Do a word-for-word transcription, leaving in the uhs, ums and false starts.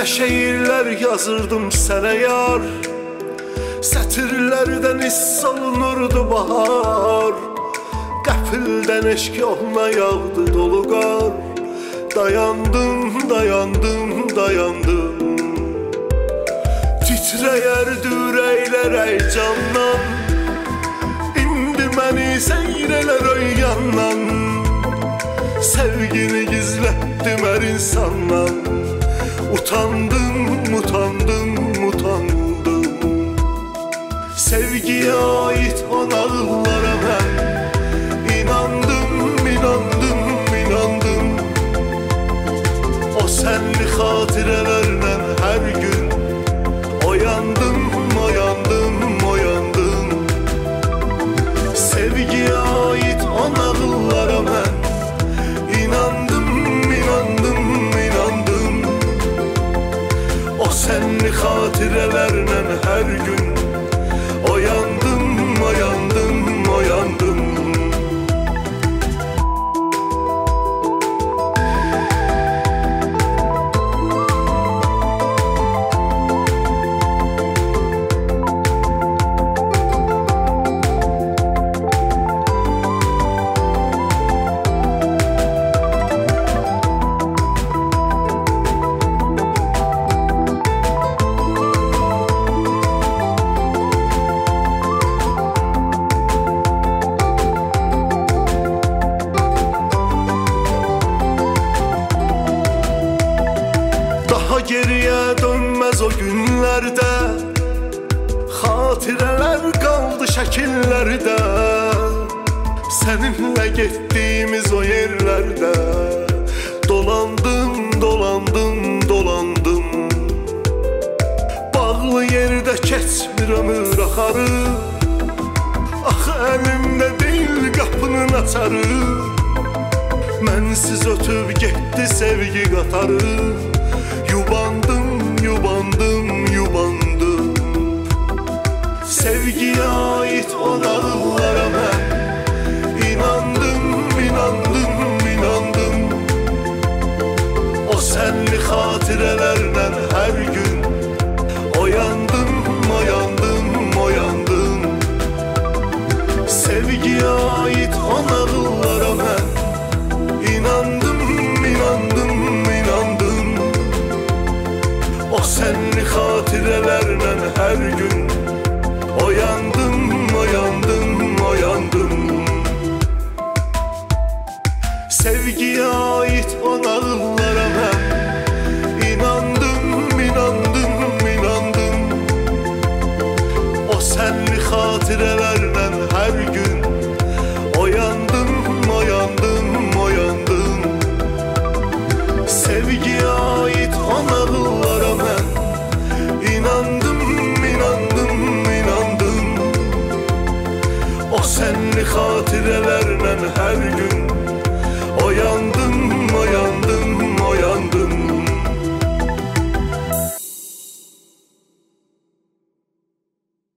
Nə şeirlər yazırdım sənə yar, sətirlərdən hiss olunurdu bahar. Qəfildən eşq yoluna yağdı dolu qar. Dayandım, dayandım, dayandım. Titrəyərdi ürəklər həycandan. İndi məni seyr elər o yandan. Sevgini gizlətdim hər insandan. Utandım, utandım, utandım. Sevgiyə ait o nağıllara mən İnandım, inandım, inandım. O sənli xatirələrlə hər gün Oyandım, oyandım, oyandım. Sevgiyə ait o nağıllara mən İnandım, inandım, inandım. O sənli xatirələrlə hər gün Oyandım, oyandım, oyandım. Geriyə dönməz o günlərdə, xatirələr qaldı şəkillərdə. Səninlə getdiyimiz o yerlərdə Dolandım, dolandım, dolandım. Bağlı yerdə keçmir ömür axarı. Axı əlimdə deyil qapının açarı. Mənsiz ötüb getdi sevgi qatarı. Yubandım, yubandım, yubandım. Sevgiyə ait o nağıllara mən İnandım, inandım, inandım. O sənli xatirələrlə hər gün Oyandım, oyandım, oyandım. Sevgiyə ait o nağıllara mən İnandım, inandım, inandım. O sənli xatirələrlə hər gün Oyandım, oyandım, oyandım. Sevgiyə ait o nağıllara mən İnandım, inandım, inandım. O sənli xatirələrlə hər gün Oyandım, oyandım, oyandım. Sevgiyə ait o nağıllara mən İnandım, inandım, inandım. O sənli xatirələrlə hər gün